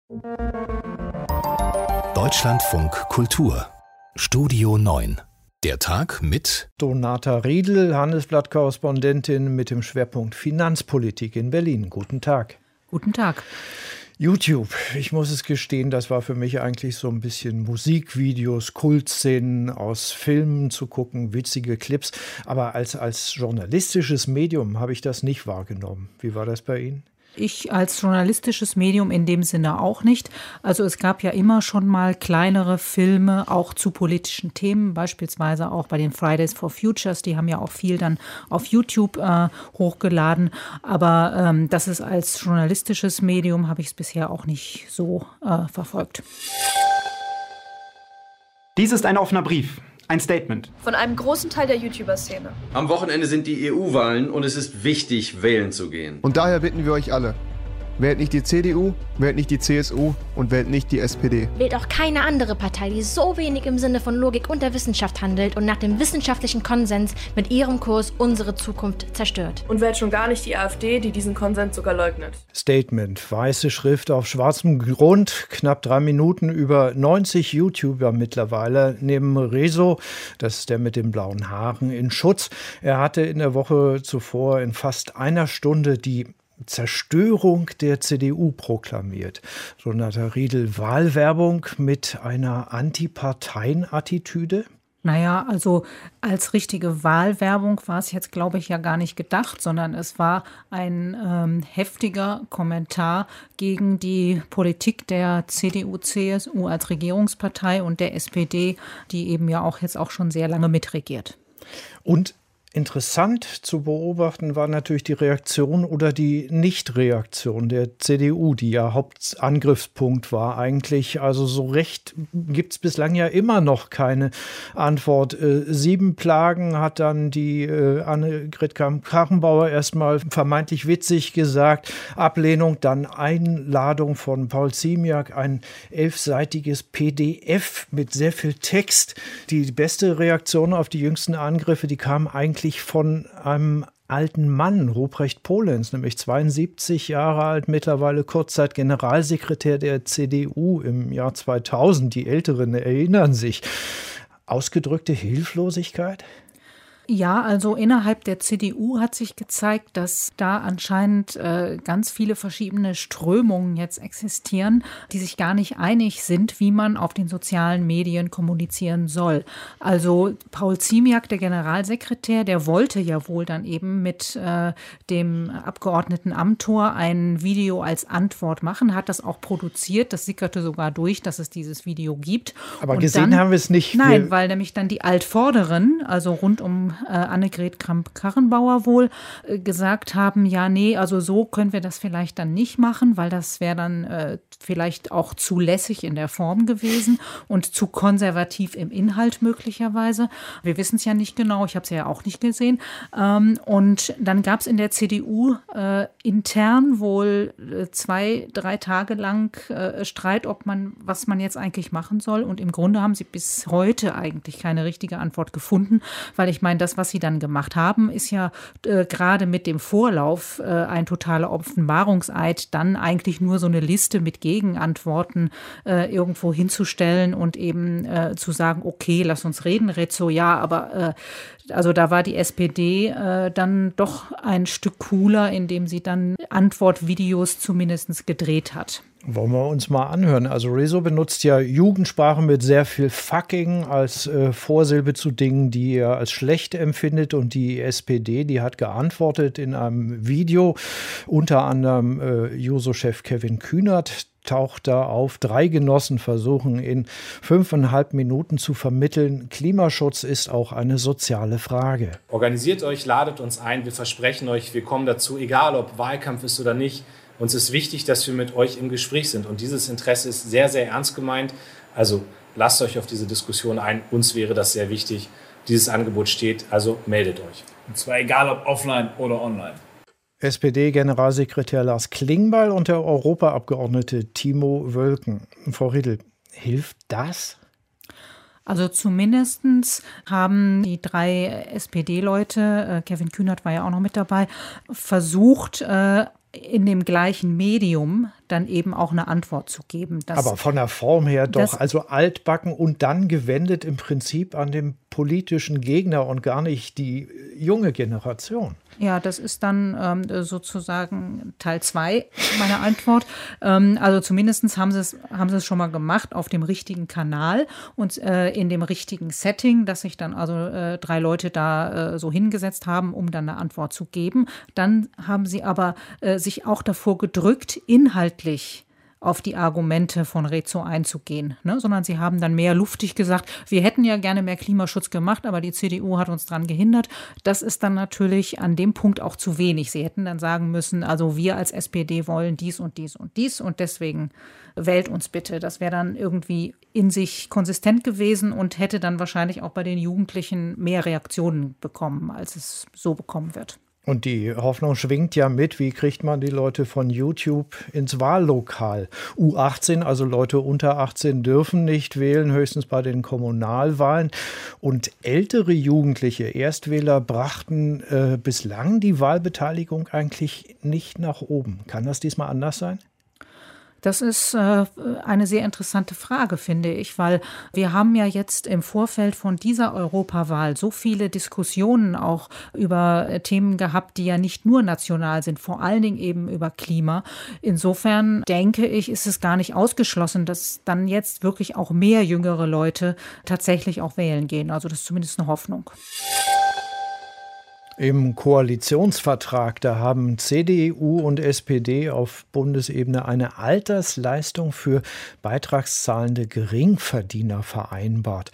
Deutschlandfunk Kultur Studio 9. Der Tag mit Donata Riedl, Handelsblatt-Korrespondentin mit dem Schwerpunkt Finanzpolitik in Berlin. Guten Tag. Guten Tag. YouTube, ich muss es gestehen, das war für mich eigentlich so ein bisschen Musikvideos, Kultszenen aus Filmen zu gucken, witzige Clips. Aber als journalistisches Medium habe ich das nicht wahrgenommen. Wie war das bei Ihnen? Ich als journalistisches Medium in dem Sinne auch nicht. Also es gab ja immer schon mal kleinere Filme, auch zu politischen Themen, beispielsweise auch bei den Fridays for Futures. Die haben ja auch viel dann auf YouTube hochgeladen. Aber das ist als journalistisches Medium, habe ich es bisher auch nicht so verfolgt. Dies ist ein offener Brief. Ein Statement. Von einem großen Teil der YouTuber-Szene. Am Wochenende sind die EU-Wahlen und es ist wichtig, wählen zu gehen. Und daher bitten wir euch alle, wählt nicht die CDU, wählt nicht die CSU und wählt nicht die SPD. Wählt auch keine andere Partei, die so wenig im Sinne von Logik und der Wissenschaft handelt und nach dem wissenschaftlichen Konsens mit ihrem Kurs unsere Zukunft zerstört. Und wählt schon gar nicht die AfD, die diesen Konsens sogar leugnet. Statement, weiße Schrift auf schwarzem Grund, knapp 3 Minuten, über 90 YouTuber mittlerweile, neben Rezo, das ist der mit den blauen Haaren, in Schutz. Er hatte in der Woche zuvor in fast einer Stunde die Zerstörung der CDU proklamiert. Donata Riedl, Wahlwerbung mit einer Antiparteien-Attitüde? Naja, also als richtige Wahlwerbung war es jetzt, glaube ich, ja gar nicht gedacht, sondern es war ein heftiger Kommentar gegen die Politik der CDU-CSU als Regierungspartei und der SPD, die eben ja auch jetzt auch schon sehr lange mitregiert. Und interessant zu beobachten war natürlich die Reaktion oder die Nichtreaktion der CDU, die ja Hauptangriffspunkt war eigentlich. Also so recht gibt es bislang ja immer noch keine Antwort. 7 Plagen hat dann die Annegret Kramp-Karrenbauer erstmal vermeintlich witzig gesagt. Ablehnung, dann Einladung von Paul Ziemiak, ein 11-seitiges PDF mit sehr viel Text. Die beste Reaktion auf die jüngsten Angriffe, die kam eigentlich von einem alten Mann, Ruprecht Polenz, nämlich 72 Jahre alt, mittlerweile kurzzeit Generalsekretär der CDU im Jahr 2000. Die Älteren erinnern sich. Ausgedrückte Hilflosigkeit? Ja, also innerhalb der CDU hat sich gezeigt, dass da anscheinend ganz viele verschiedene Strömungen jetzt existieren, die sich gar nicht einig sind, wie man auf den sozialen Medien kommunizieren soll. Also Paul Ziemiak, der Generalsekretär, der wollte ja wohl dann eben mit dem Abgeordneten Amthor ein Video als Antwort machen, hat das auch produziert. Das sickerte sogar durch, dass es dieses Video gibt. Aber und gesehen dann, haben wir es nicht. Nein, weil nämlich dann die Altvorderen, also rund um Annegret Kramp-Karrenbauer wohl gesagt haben, ja, nee, also so können wir das vielleicht dann nicht machen, weil das wäre dann vielleicht auch zu lässig in der Form gewesen und zu konservativ im Inhalt möglicherweise. Wir wissen es ja nicht genau, ich habe es ja auch nicht gesehen. Und dann gab es in der CDU intern wohl 2-3 Tage lang Streit, was man jetzt eigentlich machen soll. Und im Grunde haben sie bis heute eigentlich keine richtige Antwort gefunden, weil ich meine, das, was sie dann gemacht haben, ist ja gerade mit dem Vorlauf ein totaler Offenbarungseid, dann eigentlich nur so eine Liste mit Gegenantworten irgendwo hinzustellen und eben zu sagen, okay, lass uns reden, Rezo, ja, aber also da war die SPD dann doch ein Stück cooler, indem sie dann Antwortvideos zumindest gedreht hat. Wollen wir uns mal anhören. Also Rezo benutzt ja Jugendsprache mit sehr viel Fucking als Vorsilbe zu Dingen, die er als schlecht empfindet. Und die SPD, die hat geantwortet in einem Video. Unter anderem Juso-Chef Kevin Kühnert taucht da auf. 3 Genossen versuchen in 5,5 Minuten zu vermitteln, Klimaschutz ist auch eine soziale Frage. Organisiert euch, ladet uns ein. Wir versprechen euch, wir kommen dazu, egal ob Wahlkampf ist oder nicht. Uns ist wichtig, dass wir mit euch im Gespräch sind. Und dieses Interesse ist sehr, sehr ernst gemeint. Also lasst euch auf diese Diskussion ein. Uns wäre das sehr wichtig. Dieses Angebot steht, also meldet euch. Und zwar egal, ob offline oder online. SPD-Generalsekretär Lars Klingbeil und der Europaabgeordnete Timo Wölken. Frau Riedl, hilft das? Also zumindest haben die 3 SPD-Leute, Kevin Kühnert war ja auch noch mit dabei, versucht, in dem gleichen Medium dann eben auch eine Antwort zu geben. Aber von der Form her doch, also altbacken und dann gewendet im Prinzip an den politischen Gegner und gar nicht die junge Generation. Ja, das ist dann sozusagen Teil 2 meiner Antwort. Also zumindest haben sie es schon mal gemacht auf dem richtigen Kanal und in dem richtigen Setting, dass sich dann also 3 Leute da so hingesetzt haben, um dann eine Antwort zu geben. Dann haben sie aber sich auch davor gedrückt, inhaltlich auf die Argumente von Rezo einzugehen, ne? Sondern sie haben dann mehr luftig gesagt, wir hätten ja gerne mehr Klimaschutz gemacht, aber die CDU hat uns daran gehindert. Das ist dann natürlich an dem Punkt auch zu wenig. Sie hätten dann sagen müssen, also wir als SPD wollen dies und dies und dies und deswegen wählt uns bitte. Das wäre dann irgendwie in sich konsistent gewesen und hätte dann wahrscheinlich auch bei den Jugendlichen mehr Reaktionen bekommen, als es so bekommen wird. Und die Hoffnung schwingt ja mit, wie kriegt man die Leute von YouTube ins Wahllokal? U18, also Leute unter 18 dürfen nicht wählen, höchstens bei den Kommunalwahlen. Und ältere Jugendliche, Erstwähler, brachten bislang die Wahlbeteiligung eigentlich nicht nach oben. Kann das diesmal anders sein? Das ist eine sehr interessante Frage, finde ich, weil wir haben ja jetzt im Vorfeld von dieser Europawahl so viele Diskussionen auch über Themen gehabt, die ja nicht nur national sind, vor allen Dingen eben über Klima. Insofern denke ich, ist es gar nicht ausgeschlossen, dass dann jetzt wirklich auch mehr jüngere Leute tatsächlich auch wählen gehen. Also das ist zumindest eine Hoffnung. Im Koalitionsvertrag, da haben CDU und SPD auf Bundesebene eine Altersleistung für beitragszahlende Geringverdiener vereinbart.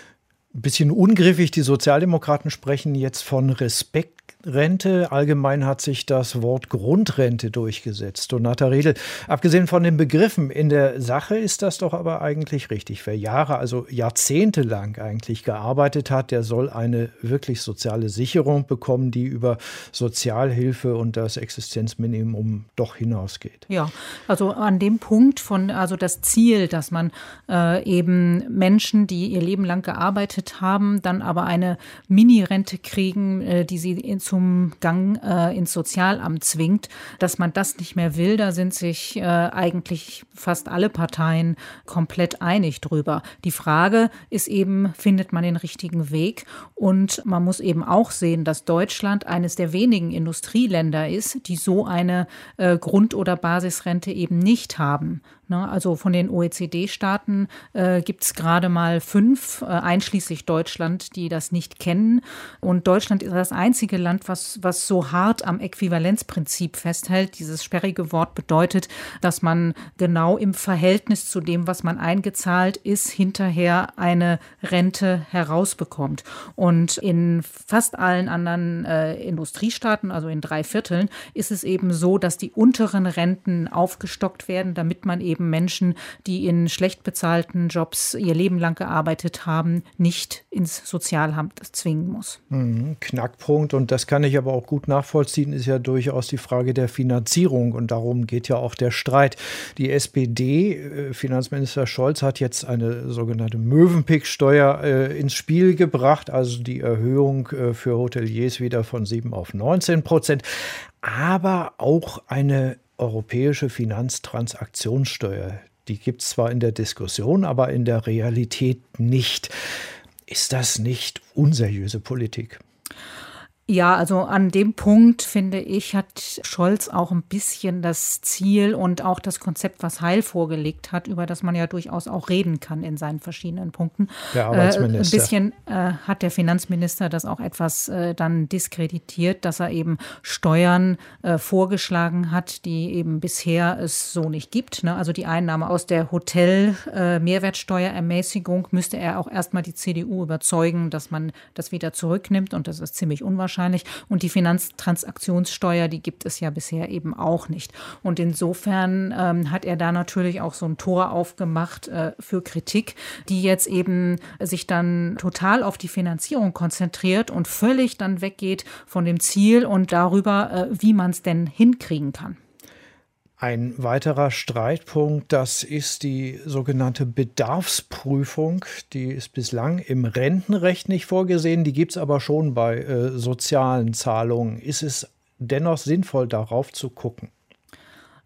Ein bisschen ungriffig, die Sozialdemokraten sprechen jetzt von Respektrente. Allgemein hat sich das Wort Grundrente durchgesetzt. Donata Riedel, abgesehen von den Begriffen, in der Sache ist das doch aber eigentlich richtig. Wer Jahre, also jahrzehntelang eigentlich gearbeitet hat, der soll eine wirklich soziale Sicherung bekommen, die über Sozialhilfe und das Existenzminimum doch hinausgeht. Ja, also an dem Punkt also das Ziel, dass man eben Menschen, die ihr Leben lang gearbeitet haben, dann aber eine Mini-Rente kriegen, die sie zum Gang ins Sozialamt zwingt, dass man das nicht mehr will, da sind sich eigentlich fast alle Parteien komplett einig drüber. Die Frage ist eben, findet man den richtigen Weg? Und man muss eben auch sehen, dass Deutschland eines der wenigen Industrieländer ist, die so eine Grund- oder Basisrente eben nicht haben. Also von den OECD-Staaten gibt es gerade mal 5, einschließlich Deutschland, die das nicht kennen. Und Deutschland ist das einzige Land, was so hart am Äquivalenzprinzip festhält. Dieses sperrige Wort bedeutet, dass man genau im Verhältnis zu dem, was man eingezahlt ist, hinterher eine Rente herausbekommt. Und in fast allen anderen Industriestaaten, also in 3/4, ist es eben so, dass die unteren Renten aufgestockt werden, damit man eben Menschen, die in schlecht bezahlten Jobs ihr Leben lang gearbeitet haben, nicht ins Sozialamt zwingen muss. Knackpunkt, und das kann ich aber auch gut nachvollziehen, ist ja durchaus die Frage der Finanzierung. Und darum geht ja auch der Streit. Die SPD, Finanzminister Scholz, hat jetzt eine sogenannte Mövenpick-Steuer ins Spiel gebracht, also die Erhöhung für Hoteliers wieder von 7 auf 19%, aber auch eine europäische Finanztransaktionssteuer. Die gibt es zwar in der Diskussion, aber in der Realität nicht. Ist das nicht unseriöse Politik? Ja, also an dem Punkt, finde ich, hat Scholz auch ein bisschen das Ziel und auch das Konzept, was Heil vorgelegt hat, über das man ja durchaus auch reden kann in seinen verschiedenen Punkten. Der Arbeitsminister. Ein bisschen hat der Finanzminister das auch etwas dann diskreditiert, dass er eben Steuern vorgeschlagen hat, die eben bisher es so nicht gibt. Ne? Also die Einnahme aus der Hotel-Mehrwertsteuerermäßigung müsste er auch erstmal die CDU überzeugen, dass man das wieder zurücknimmt, und das ist ziemlich unwahrscheinlich. Und die Finanztransaktionssteuer, die gibt es ja bisher eben auch nicht. Und insofern hat er da natürlich auch so ein Tor aufgemacht für Kritik, die jetzt eben sich dann total auf die Finanzierung konzentriert und völlig dann weggeht von dem Ziel und darüber, wie man es denn hinkriegen kann. Ein weiterer Streitpunkt, das ist die sogenannte Bedarfsprüfung. Die ist bislang im Rentenrecht nicht vorgesehen, die gibt es aber schon bei sozialen Zahlungen. Ist es dennoch sinnvoll, darauf zu gucken?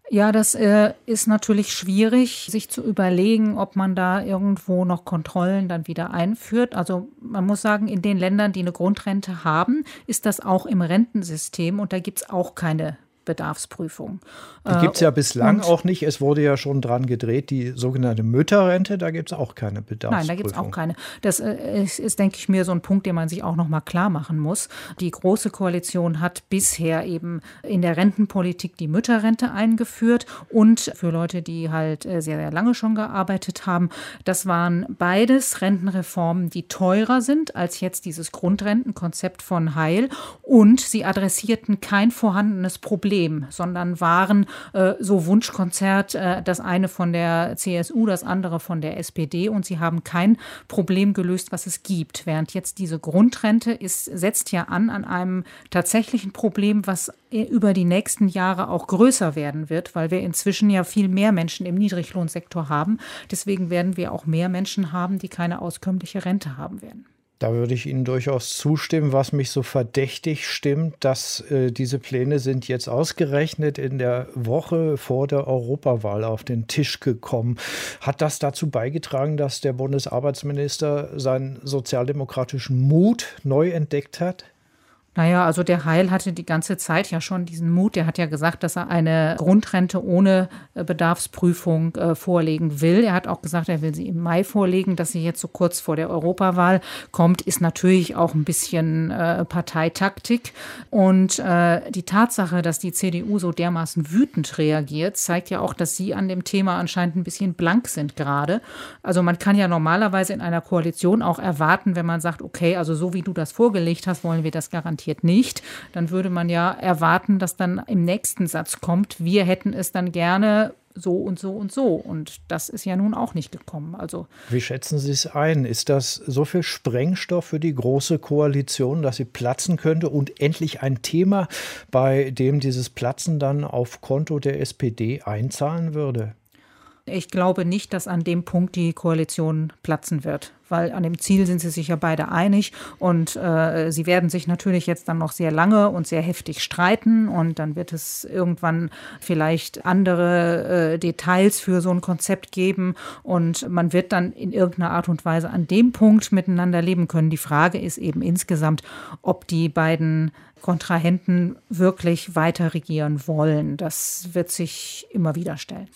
Ja, das ist natürlich schwierig, sich zu überlegen, ob man da irgendwo noch Kontrollen dann wieder einführt. Also man muss sagen, in den Ländern, die eine Grundrente haben, ist das auch im Rentensystem und da gibt es auch keine Bedarfsprüfung. Die gibt es ja bislang auch nicht. Es wurde ja schon dran gedreht, die sogenannte Mütterrente, da gibt es auch keine Bedarfsprüfung. Nein, da gibt es auch keine. Das ist, denke ich mir, so ein Punkt, den man sich auch noch mal klar machen muss. Die Große Koalition hat bisher eben in der Rentenpolitik die Mütterrente eingeführt und für Leute, die halt sehr, sehr lange schon gearbeitet haben. Das waren beides Rentenreformen, die teurer sind als jetzt dieses Grundrentenkonzept von Heil und sie adressierten kein vorhandenes Problem, sondern waren so Wunschkonzert, das eine von der CSU, das andere von der SPD und sie haben kein Problem gelöst, was es gibt. Während jetzt diese Grundrente setzt ja an einem tatsächlichen Problem, was über die nächsten Jahre auch größer werden wird, weil wir inzwischen ja viel mehr Menschen im Niedriglohnsektor haben. Deswegen werden wir auch mehr Menschen haben, die keine auskömmliche Rente haben werden. Da würde ich Ihnen durchaus zustimmen. Was mich so verdächtig stimmt, dass diese Pläne sind jetzt ausgerechnet in der Woche vor der Europawahl auf den Tisch gekommen. Hat das dazu beigetragen, dass der Bundesarbeitsminister seinen sozialdemokratischen Mut neu entdeckt hat? Naja, also der Heil hatte die ganze Zeit ja schon diesen Mut. Der hat ja gesagt, dass er eine Grundrente ohne Bedarfsprüfung vorlegen will. Er hat auch gesagt, er will sie im Mai vorlegen. Dass sie jetzt so kurz vor der Europawahl kommt, ist natürlich auch ein bisschen Parteitaktik. Und die Tatsache, dass die CDU so dermaßen wütend reagiert, zeigt ja auch, dass sie an dem Thema anscheinend ein bisschen blank sind gerade. Also man kann ja normalerweise in einer Koalition auch erwarten, wenn man sagt, okay, also so wie du das vorgelegt hast, wollen wir das garantiert nicht, dann würde man ja erwarten, dass dann im nächsten Satz kommt, wir hätten es dann gerne so und so und so. Und das ist ja nun auch nicht gekommen. Also, wie schätzen Sie es ein? Ist das so viel Sprengstoff für die Große Koalition, dass sie platzen könnte und endlich ein Thema, bei dem dieses Platzen dann auf Konto der SPD einzahlen würde? Ich glaube nicht, dass an dem Punkt die Koalition platzen wird, weil an dem Ziel sind sie sich ja beide einig und sie werden sich natürlich jetzt dann noch sehr lange und sehr heftig streiten und dann wird es irgendwann vielleicht andere Details für so ein Konzept geben und man wird dann in irgendeiner Art und Weise an dem Punkt miteinander leben können. Die Frage ist eben insgesamt, ob die beiden Kontrahenten wirklich weiter regieren wollen. Das wird sich immer wieder stellen.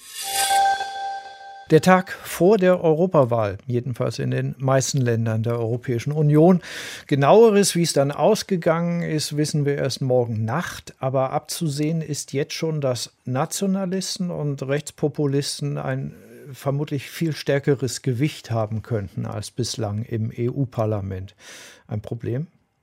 Der Tag vor der Europawahl, jedenfalls in den meisten Ländern der Europäischen Union. Genaueres, wie es dann ausgegangen ist, wissen wir erst morgen Nacht. Aber abzusehen ist jetzt schon, dass Nationalisten und Rechtspopulisten ein vermutlich viel stärkeres Gewicht haben könnten als bislang im EU-Parlament. Ein Problem?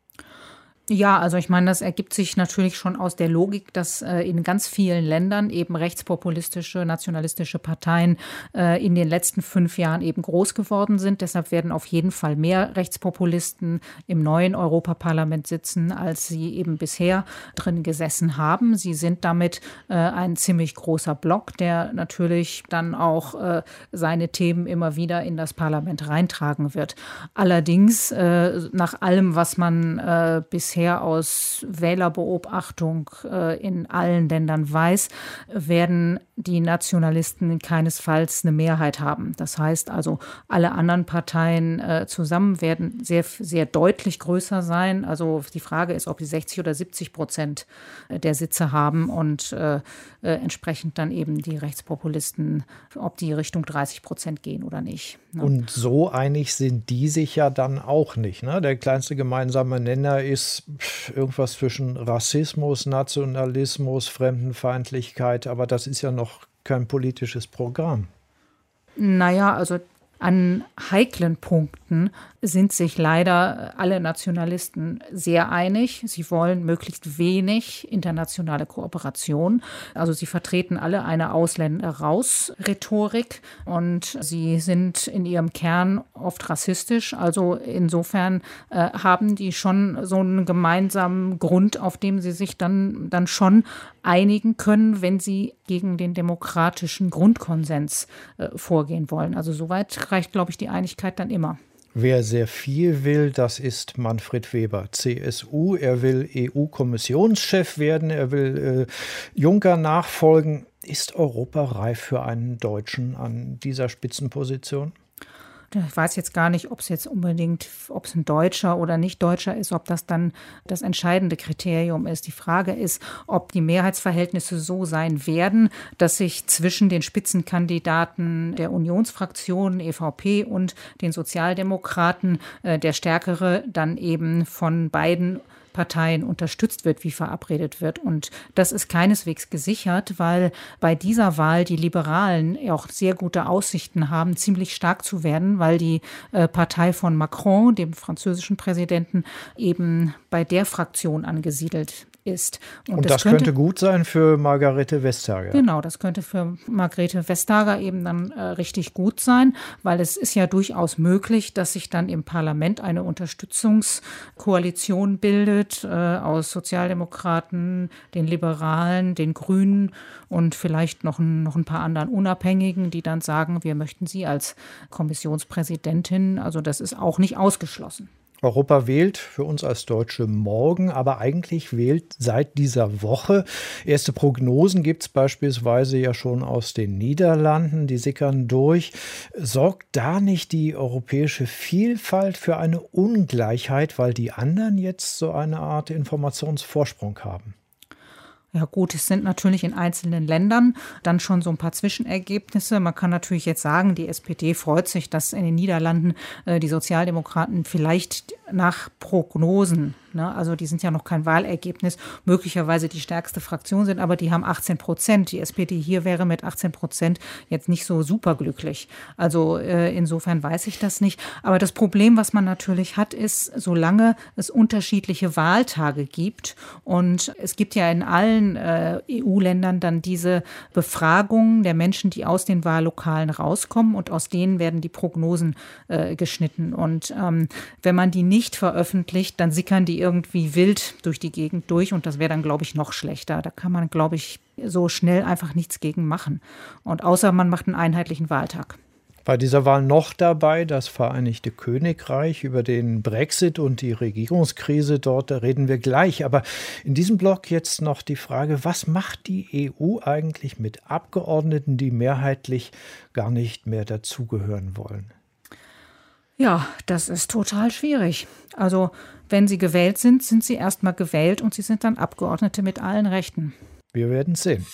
Ja, also ich meine, das ergibt sich natürlich schon aus der Logik, dass in ganz vielen Ländern eben rechtspopulistische, nationalistische Parteien in den letzten 5 Jahren eben groß geworden sind. Deshalb werden auf jeden Fall mehr Rechtspopulisten im neuen Europaparlament sitzen, als sie eben bisher drin gesessen haben. Sie sind damit ein ziemlich großer Block, der natürlich dann auch seine Themen immer wieder in das Parlament reintragen wird. Allerdings, nach allem, was man bisher aus Wählerbeobachtung in allen Ländern weiß, werden die Nationalisten keinesfalls eine Mehrheit haben. Das heißt also, alle anderen Parteien zusammen werden sehr, sehr deutlich größer sein. Also die Frage ist, ob die 60 oder 70% der Sitze haben und entsprechend dann eben die Rechtspopulisten, ob die Richtung 30% gehen oder nicht. Ne? Und so einig sind die sich ja dann auch nicht. Ne? Der kleinste gemeinsame Nenner ist irgendwas zwischen Rassismus, Nationalismus, Fremdenfeindlichkeit, aber das ist ja noch kein politisches Programm. Naja, also an heiklen Punkten sind sich leider alle Nationalisten sehr einig. Sie wollen möglichst wenig internationale Kooperation. Also sie vertreten alle eine Ausländer-raus-Rhetorik und sie sind in ihrem Kern oft rassistisch. Also insofern haben die schon so einen gemeinsamen Grund, auf dem sie sich dann schon einigen können, wenn sie gegen den demokratischen Grundkonsens vorgehen wollen. Also soweit reicht, glaube ich, die Einigkeit dann immer. Wer sehr viel will, das ist Manfred Weber, CSU. Er will EU-Kommissionschef werden, er will Juncker nachfolgen. Ist Europa reif für einen Deutschen an dieser Spitzenposition? Ich weiß jetzt gar nicht, ob es ein Deutscher oder nicht Deutscher ist, ob das dann das entscheidende Kriterium ist. Die Frage ist, ob die Mehrheitsverhältnisse so sein werden, dass sich zwischen den Spitzenkandidaten der Unionsfraktion, EVP und den Sozialdemokraten der Stärkere dann eben von beiden Parteien unterstützt wird, wie verabredet wird. Und das ist keineswegs gesichert, weil bei dieser Wahl die Liberalen auch sehr gute Aussichten haben, ziemlich stark zu werden, weil die Partei von Macron, dem französischen Präsidenten, eben bei der Fraktion angesiedelt ist. Und das könnte gut sein für Margrethe Vestager. Genau, das könnte für Margrethe Vestager eben dann richtig gut sein, weil es ist ja durchaus möglich, dass sich dann im Parlament eine Unterstützungskoalition bildet aus Sozialdemokraten, den Liberalen, den Grünen und vielleicht noch ein paar anderen Unabhängigen, die dann sagen, wir möchten Sie als Kommissionspräsidentin. Also das ist auch nicht ausgeschlossen. Europa wählt für uns als Deutsche morgen, aber eigentlich wählt seit dieser Woche. Erste Prognosen gibt es beispielsweise ja schon aus den Niederlanden, die sickern durch. Sorgt da nicht die europäische Vielfalt für eine Ungleichheit, weil die anderen jetzt so eine Art Informationsvorsprung haben? Ja gut, es sind natürlich in einzelnen Ländern dann schon so ein paar Zwischenergebnisse. Man kann natürlich jetzt sagen, die SPD freut sich, dass in den Niederlanden die Sozialdemokraten vielleicht nach Prognosen, also die sind ja noch kein Wahlergebnis, möglicherweise die stärkste Fraktion sind, aber die haben 18%. Die SPD hier wäre mit 18% jetzt nicht so superglücklich. Also insofern weiß ich das nicht. Aber das Problem, was man natürlich hat, ist, solange es unterschiedliche Wahltage gibt und es gibt ja in allen EU-Ländern dann diese Befragungen der Menschen, die aus den Wahllokalen rauskommen und aus denen werden die Prognosen geschnitten. Und wenn man die nicht veröffentlicht, dann sickern die irgendwie wild durch die Gegend durch und das wäre dann, glaube ich, noch schlechter. Da kann man, glaube ich, so schnell einfach nichts gegen machen. Und außer man macht einen einheitlichen Wahltag. Bei dieser Wahl noch dabei das Vereinigte Königreich. Über den Brexit und die Regierungskrise dort, da reden wir gleich. Aber in diesem Block jetzt noch die Frage, was macht die EU eigentlich mit Abgeordneten, die mehrheitlich gar nicht mehr dazugehören wollen? Ja, das ist total schwierig. Also wenn sie gewählt sind, sind sie erstmal gewählt und sie sind dann Abgeordnete mit allen Rechten. Wir werden sehen.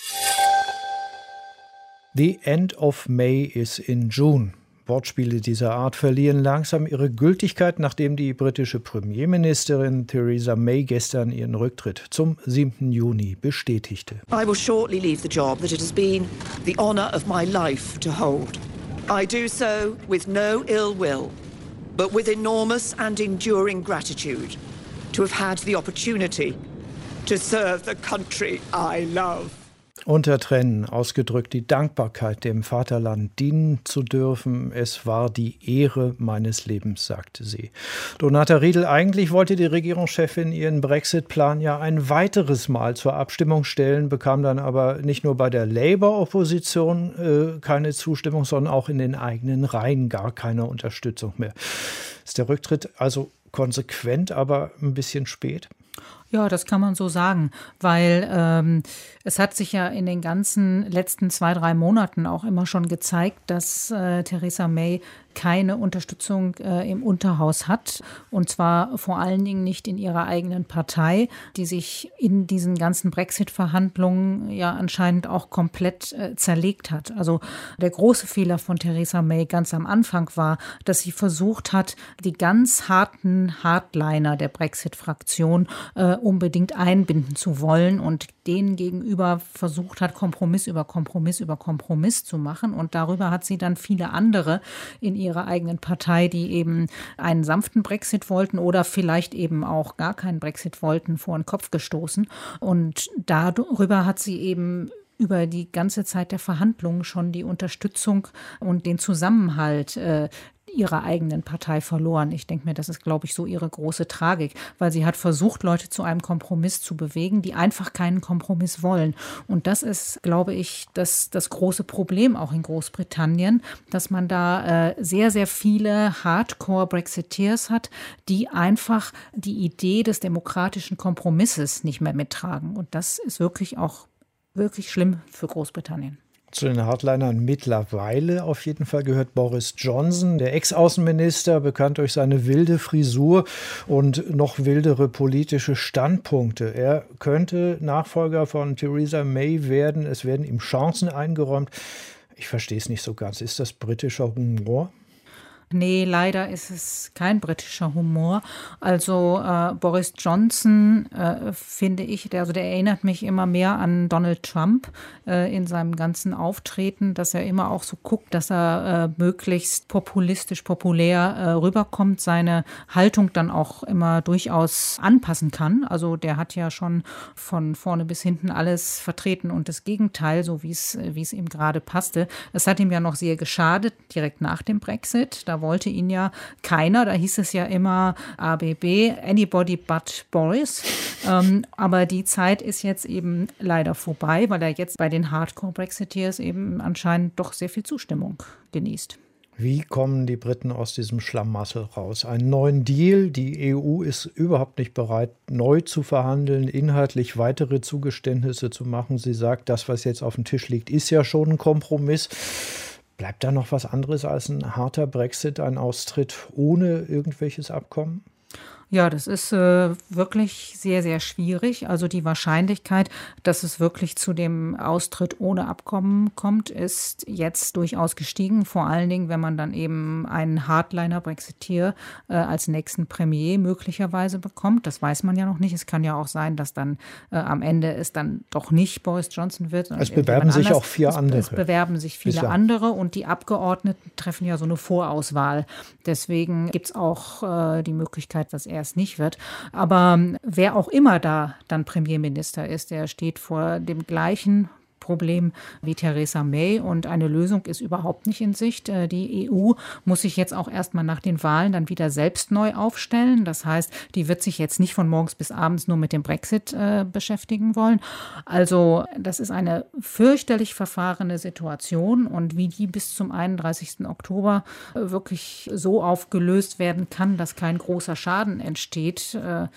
The end of May is in June. Wortspiele dieser Art verlieren langsam ihre Gültigkeit, nachdem die britische Premierministerin Theresa May gestern ihren Rücktritt zum 7. Juni bestätigte. I will shortly leave the job that it has been the honor of my life to hold. I do so with no ill will, but with enormous and enduring gratitude to have had the opportunity to serve the country I love. Unter Tränen ausgedrückt die Dankbarkeit, dem Vaterland dienen zu dürfen. Es war die Ehre meines Lebens, sagte sie. Donata Riedl, eigentlich wollte die Regierungschefin ihren Brexit-Plan ja ein weiteres Mal zur Abstimmung stellen, bekam dann aber nicht nur bei der Labour-Opposition keine Zustimmung, sondern auch in den eigenen Reihen gar keine Unterstützung mehr. Ist der Rücktritt also konsequent, aber ein bisschen spät? Ja, das kann man so sagen, weil es hat sich ja in den ganzen letzten 2-3 Monaten auch immer schon gezeigt, dass Theresa May keine Unterstützung im Unterhaus hat. Und zwar vor allen Dingen nicht in ihrer eigenen Partei, die sich in diesen ganzen Brexit-Verhandlungen ja anscheinend auch komplett zerlegt hat. Also der große Fehler von Theresa May ganz am Anfang war, dass sie versucht hat, die ganz harten Hardliner der Brexit-Fraktion unbedingt einbinden zu wollen und denen gegenüber versucht hat, Kompromiss über Kompromiss über Kompromiss zu machen. Und darüber hat sie dann viele andere in ihrer eigenen Partei, die eben einen sanften Brexit wollten oder vielleicht eben auch gar keinen Brexit wollten, vor den Kopf gestoßen. Und darüber hat sie eben über die ganze Zeit der Verhandlungen schon die Unterstützung und den Zusammenhalt ihrer eigenen Partei verloren. Ich denke mir, das ist, glaube ich, so ihre große Tragik, weil sie hat versucht, Leute zu einem Kompromiss zu bewegen, die einfach keinen Kompromiss wollen. Und das ist, glaube ich, das große Problem auch in Großbritannien, dass man da sehr, sehr viele Hardcore-Brexiteers hat, die einfach die Idee des demokratischen Kompromisses nicht mehr mittragen. Und das ist wirklich auch wirklich schlimm für Großbritannien. Zu den Hardlinern mittlerweile auf jeden Fall gehört Boris Johnson, der Ex-Außenminister, bekannt durch seine wilde Frisur und noch wildere politische Standpunkte. Er könnte Nachfolger von Theresa May werden. Es werden ihm Chancen eingeräumt. Ich verstehe es nicht so ganz. Ist das britischer Humor? Nee, leider ist es kein britischer Humor. Also Boris Johnson, finde ich, der erinnert mich immer mehr an Donald Trump in seinem ganzen Auftreten, dass er immer auch so guckt, dass er möglichst populistisch, populär rüberkommt, seine Haltung dann auch immer durchaus anpassen kann. Also der hat ja schon von vorne bis hinten alles vertreten und das Gegenteil, so wie es ihm gerade passte. Es hat ihm ja noch sehr geschadet, direkt nach dem Brexit. Da wollte ihn ja keiner. Da hieß es ja immer ABB, anybody but Boris. Aber die Zeit ist jetzt eben leider vorbei, weil er jetzt bei den Hardcore-Brexiteers eben anscheinend doch sehr viel Zustimmung genießt. Wie kommen die Briten aus diesem Schlamassel raus? Einen neuen Deal. Die EU ist überhaupt nicht bereit, neu zu verhandeln, inhaltlich weitere Zugeständnisse zu machen. Sie sagt, das, was jetzt auf dem Tisch liegt, ist ja schon ein Kompromiss. Bleibt da noch was anderes als ein harter Brexit, ein Austritt ohne irgendwelches Abkommen? Ja, das ist wirklich sehr, sehr schwierig. Also die Wahrscheinlichkeit, dass es wirklich zu dem Austritt ohne Abkommen kommt, ist jetzt durchaus gestiegen. Vor allen Dingen, wenn man dann eben einen Hardliner-Brexiteer als nächsten Premier möglicherweise bekommt. Das weiß man ja noch nicht. Es kann ja auch sein, dass dann am Ende es dann doch nicht Boris Johnson wird. Es bewerben sich auch 4 andere. Es bewerben sich viele andere und die Abgeordneten treffen ja so eine Vorauswahl. Deswegen gibt es auch die Möglichkeit, dass er es nicht wird. Aber wer auch immer da dann Premierminister ist, der steht vor dem gleichen Problem wie Theresa May und eine Lösung ist überhaupt nicht in Sicht. Die EU muss sich jetzt auch erstmal nach den Wahlen dann wieder selbst neu aufstellen. Das heißt, die wird sich jetzt nicht von morgens bis abends nur mit dem Brexit beschäftigen wollen. Also das ist eine fürchterlich verfahrene Situation und wie die bis zum 31. Oktober wirklich so aufgelöst werden kann, dass kein großer Schaden entsteht,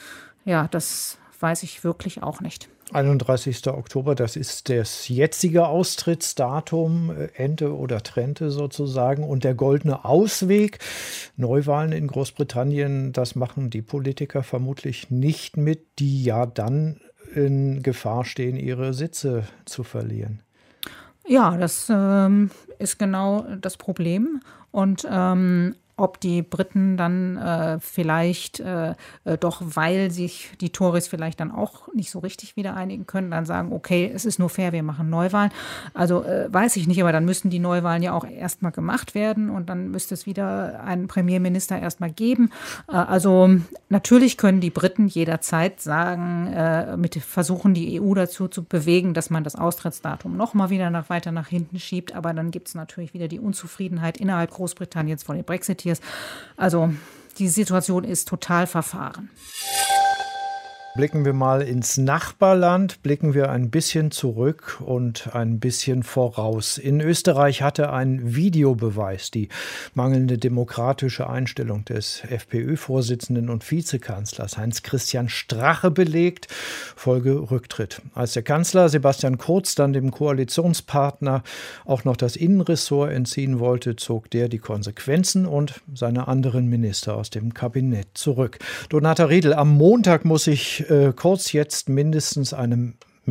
das weiß ich wirklich auch nicht. 31. Oktober, das ist das jetzige Austrittsdatum, Ente oder Trente sozusagen. Und der goldene Ausweg, Neuwahlen in Großbritannien, das machen die Politiker vermutlich nicht mit, die ja dann in Gefahr stehen, ihre Sitze zu verlieren. Ja, das ist genau das Problem. Und ob die Briten dann vielleicht doch, weil sich die Tories vielleicht dann auch nicht so richtig wieder einigen können, dann sagen, okay, es ist nur fair, wir machen Neuwahlen. Also weiß ich nicht, aber dann müssten die Neuwahlen ja auch erstmal gemacht werden und dann müsste es wieder einen Premierminister erstmal geben. Also natürlich können die Briten jederzeit sagen, versuchen die EU dazu zu bewegen, dass man das Austrittsdatum nochmal wieder weiter nach hinten schiebt, aber dann gibt es natürlich wieder die Unzufriedenheit innerhalb Großbritanniens vor den Brexiteers. Also die Situation ist total verfahren. Blicken wir mal ins Nachbarland, blicken wir ein bisschen zurück und ein bisschen voraus. In Österreich hatte ein Videobeweis die mangelnde demokratische Einstellung des FPÖ-Vorsitzenden und Vizekanzlers Heinz-Christian Strache belegt. Folge Rücktritt. Als der Kanzler Sebastian Kurz dann dem Koalitionspartner auch noch das Innenressort entziehen wollte, zog der die Konsequenzen und seine anderen Minister aus dem Kabinett zurück. Donata Riedel, am Montag muss ich Kurz jetzt mindestens einem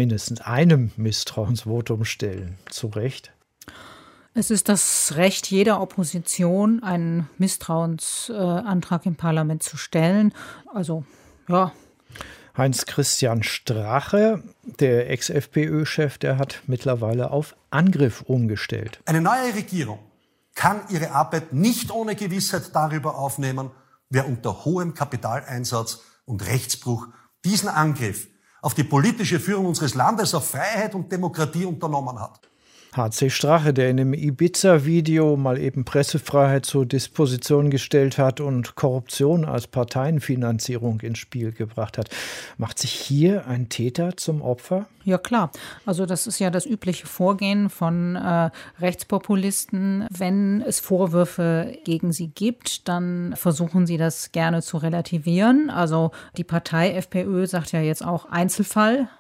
Misstrauensvotum stellen. Zu Recht? Es ist das Recht jeder Opposition, einen Misstrauensantrag im Parlament zu stellen. Also, ja. Heinz-Christian Strache, der Ex-FPÖ-Chef, der hat mittlerweile auf Angriff umgestellt. Eine neue Regierung kann ihre Arbeit nicht ohne Gewissheit darüber aufnehmen, wer unter hohem Kapitaleinsatz und Rechtsbruch diesen Angriff auf die politische Führung unseres Landes, auf Freiheit und Demokratie unternommen hat. HC Strache, der in dem Ibiza-Video mal eben Pressefreiheit zur Disposition gestellt hat und Korruption als Parteienfinanzierung ins Spiel gebracht hat. Macht sich hier ein Täter zum Opfer? Ja, klar. Also das ist ja das übliche Vorgehen von Rechtspopulisten. Wenn es Vorwürfe gegen sie gibt, dann versuchen sie das gerne zu relativieren. Also die Partei FPÖ sagt ja jetzt auch Einzelfall.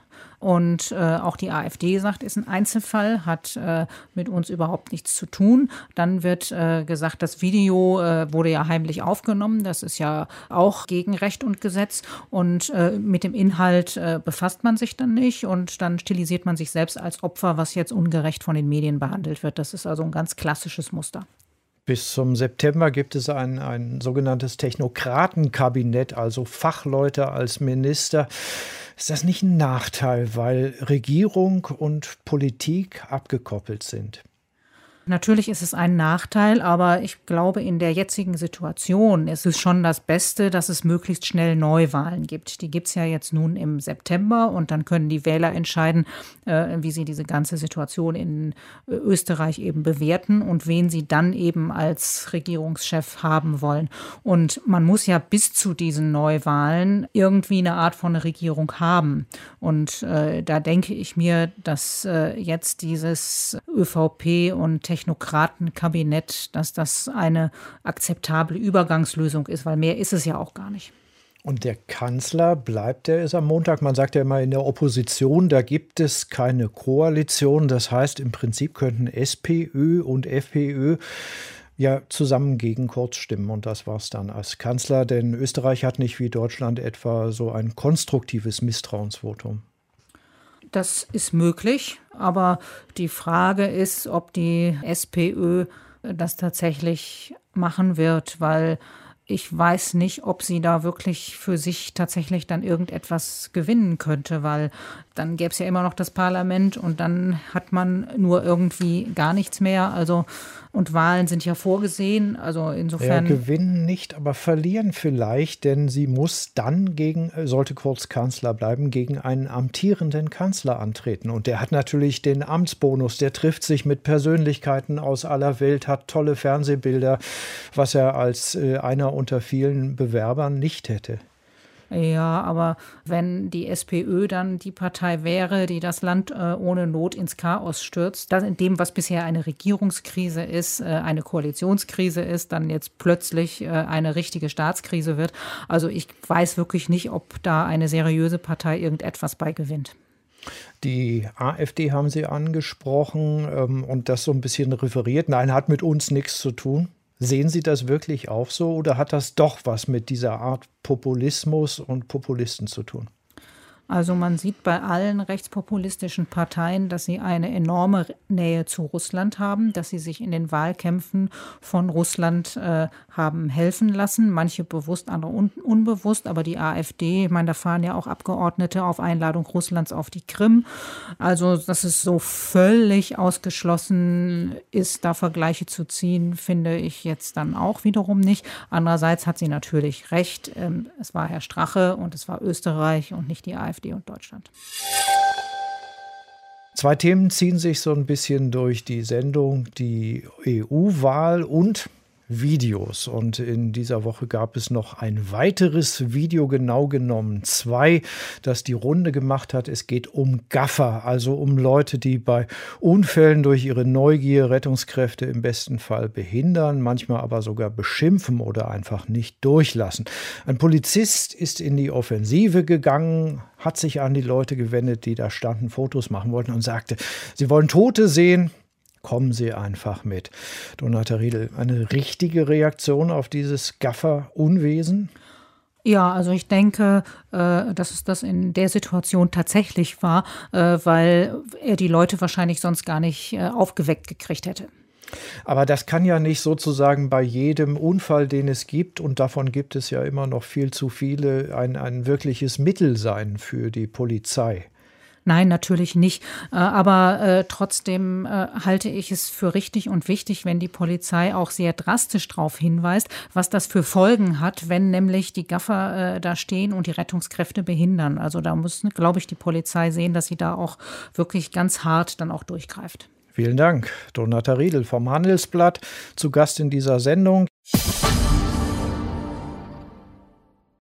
Und auch die AfD sagt, ist ein Einzelfall, hat mit uns überhaupt nichts zu tun. Dann wird gesagt, das Video wurde ja heimlich aufgenommen. Das ist ja auch gegen Recht und Gesetz. Und mit dem Inhalt befasst man sich dann nicht. Und dann stilisiert man sich selbst als Opfer, was jetzt ungerecht von den Medien behandelt wird. Das ist also ein ganz klassisches Muster. Bis zum September gibt es ein sogenanntes Technokratenkabinett, also Fachleute als Minister. Ist das nicht ein Nachteil, weil Regierung und Politik abgekoppelt sind? Natürlich ist es ein Nachteil, aber ich glaube, in der jetzigen Situation ist es schon das Beste, dass es möglichst schnell Neuwahlen gibt. Die gibt es ja jetzt nun im September und dann können die Wähler entscheiden, wie sie diese ganze Situation in Österreich eben bewerten und wen sie dann eben als Regierungschef haben wollen. Und man muss ja bis zu diesen Neuwahlen irgendwie eine Art von Regierung haben. Und da denke ich mir, dass jetzt dieses ÖVP und Technokratenkabinett, dass das eine akzeptable Übergangslösung ist, weil mehr ist es ja auch gar nicht. Und der Kanzler bleibt, der ist am Montag, man sagt ja immer in der Opposition, da gibt es keine Koalition. Das heißt, im Prinzip könnten SPÖ und FPÖ ja zusammen gegen Kurz stimmen und das war's dann als Kanzler, denn Österreich hat nicht wie Deutschland etwa so ein konstruktives Misstrauensvotum. Das ist möglich, aber die Frage ist, ob die SPÖ das tatsächlich machen wird, weil ich weiß nicht, ob sie da wirklich für sich tatsächlich dann irgendetwas gewinnen könnte, weil dann gäbe es ja immer noch das Parlament und dann hat man nur irgendwie gar nichts mehr. Also und Wahlen sind ja vorgesehen, also insofern. Ja, gewinnen nicht, aber verlieren vielleicht, denn sie muss dann sollte Kurz Kanzler bleiben, gegen einen amtierenden Kanzler antreten. Und der hat natürlich den Amtsbonus, der trifft sich mit Persönlichkeiten aus aller Welt, hat tolle Fernsehbilder, was er als einer unter vielen Bewerbern nicht hätte. Ja, aber wenn die SPÖ dann die Partei wäre, die das Land ohne Not ins Chaos stürzt, das in dem, was bisher eine Regierungskrise ist, eine Koalitionskrise ist, dann jetzt plötzlich eine richtige Staatskrise wird. Also ich weiß wirklich nicht, ob da eine seriöse Partei irgendetwas bei gewinnt. Die AfD haben Sie angesprochen und das so ein bisschen referiert. Nein, hat mit uns nichts zu tun. Sehen Sie das wirklich auch so oder hat das doch was mit dieser Art Populismus und Populisten zu tun? Also man sieht bei allen rechtspopulistischen Parteien, dass sie eine enorme Nähe zu Russland haben, dass sie sich in den Wahlkämpfen von Russland haben helfen lassen, manche bewusst, andere unbewusst, aber die AfD, ich meine, da fahren ja auch Abgeordnete auf Einladung Russlands auf die Krim. Also, dass es so völlig ausgeschlossen ist, da Vergleiche zu ziehen, finde ich jetzt dann auch wiederum nicht. Andererseits hat sie natürlich recht, es war Herr Strache und es war Österreich und nicht die AfD und Deutschland. Zwei Themen ziehen sich so ein bisschen durch die Sendung, die EU-Wahl und Videos. Und in dieser Woche gab es noch ein weiteres Video, genau genommen 2, das die Runde gemacht hat. Es geht um Gaffer, also um Leute, die bei Unfällen durch ihre Neugier Rettungskräfte im besten Fall behindern, manchmal aber sogar beschimpfen oder einfach nicht durchlassen. Ein Polizist ist in die Offensive gegangen, hat sich an die Leute gewendet, die da standen, Fotos machen wollten und sagte, sie wollen Tote sehen. Kommen Sie einfach mit. Donata Riedl, eine richtige Reaktion auf dieses Gaffer-Unwesen? Ja, also ich denke, dass es das in der Situation tatsächlich war, weil er die Leute wahrscheinlich sonst gar nicht aufgeweckt gekriegt hätte. Aber das kann ja nicht sozusagen bei jedem Unfall, den es gibt, und davon gibt es ja immer noch viel zu viele, ein wirkliches Mittel sein für die Polizei. Nein, natürlich nicht. Aber trotzdem halte ich es für richtig und wichtig, wenn die Polizei auch sehr drastisch darauf hinweist, was das für Folgen hat, wenn nämlich die Gaffer da stehen und die Rettungskräfte behindern. Also da muss, glaube ich, die Polizei sehen, dass sie da auch wirklich ganz hart dann auch durchgreift. Vielen Dank. Donata Riedl vom Handelsblatt zu Gast in dieser Sendung.